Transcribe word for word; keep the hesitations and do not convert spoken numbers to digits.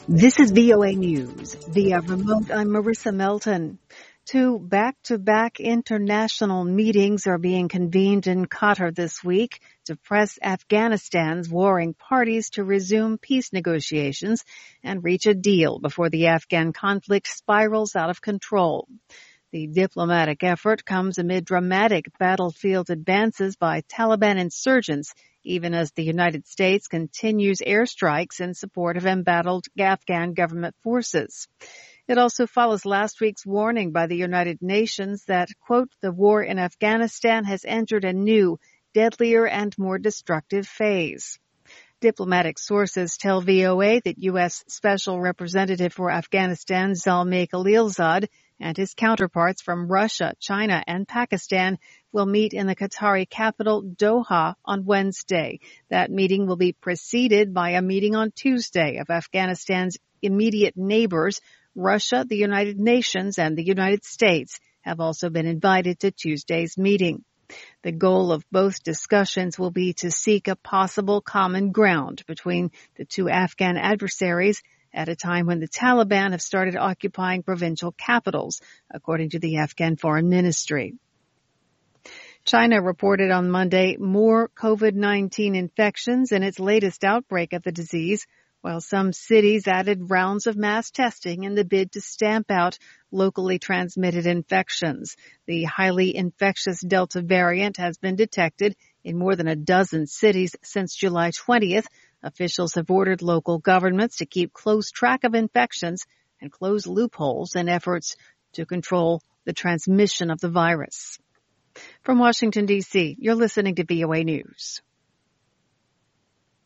This is V O A News. Via remote, I'm Marissa Melton. Two back-to-back international meetings are being convened in Qatar this week to press Afghanistan's warring parties to resume peace negotiations and reach a deal before the Afghan conflict spirals out of control. The diplomatic effort comes amid dramatic battlefield advances by Taliban insurgents, even as the United States continues airstrikes in support of embattled Afghan government forces. It also follows last week's warning by the United Nations that, quote, the war in Afghanistan has entered a new, deadlier and more destructive phase. Diplomatic sources tell V O A that U S Special Representative for Afghanistan Zalmay Khalilzad and his counterparts from Russia, China, and Pakistan will meet in the Qatari capital, Doha, on Wednesday. That meeting will be preceded by a meeting on Tuesday of Afghanistan's immediate neighbors. Russia, the United Nations, and the United States have also been invited to Tuesday's meeting. The goal of both discussions will be to seek a possible common ground between the two Afghan adversaries at a time when the Taliban have started occupying provincial capitals, according to the Afghan Foreign Ministry. China reported on Monday more COVID nineteen infections in its latest outbreak of the disease, while some cities added rounds of mass testing in the bid to stamp out locally transmitted infections. The highly infectious Delta variant has been detected in more than a dozen cities since July twentieth. Officials have ordered local governments to keep close track of infections and close loopholes in efforts to control the transmission of the virus. From Washington, D C, you're listening to V O A News.